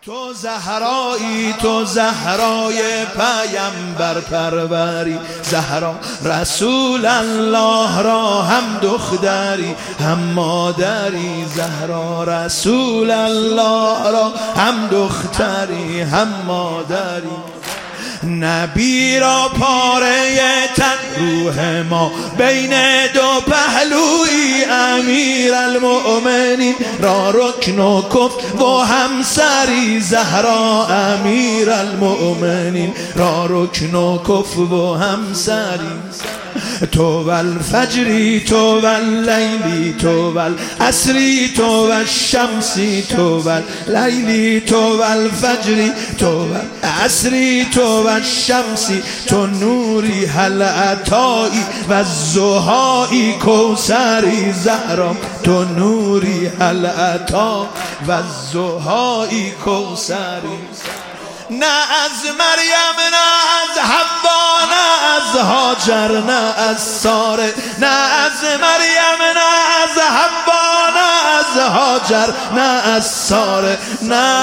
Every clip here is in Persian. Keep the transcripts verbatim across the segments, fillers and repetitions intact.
تو زهرایی، تو زهرای پیامبر پروری، زهرا رسول الله را هم دختری هم مادری، زهرا رسول الله را هم دختری هم مادری. نبی را پاره تن روح ما بین دو پهلوی، امیر المؤمنین را رکن و کف و همسری، زهرا امیر المؤمنین را رکن و کف و همسری. تو والفجری تو واللیلی تو والعصری تو والشمسی تو واللیلی تو والفجری تو والعصری تو والشمسی، تو نوری هل عطایی و الضحایی کوثری، زهرا تو نوری هل عطا و الضحایی کوثری. نه از مریم نه از حوا نه از هاجر نه از ساره، نه از مریم نه از حوا نه از هاجر نه از ساره، نه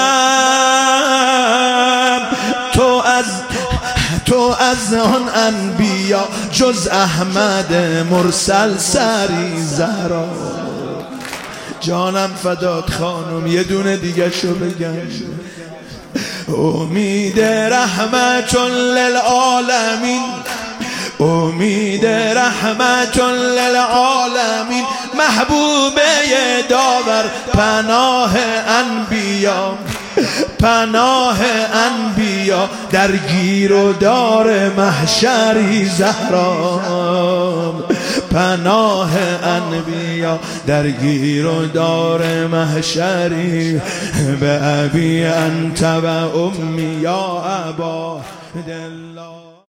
تو از تو از آن انبیا جز احمد مرسل سری، زهرا جانم فدات خانم. یه دونه دیگه شو بگم. امید رحمت للعالمین، امید رحمت للعالمین، محبوبه داور پناه انبیا، پناه انبیا در گیر و دار محشری، زهرا پناه انبیا در گیر و دار محشری. به ابی انت و امی یا ابا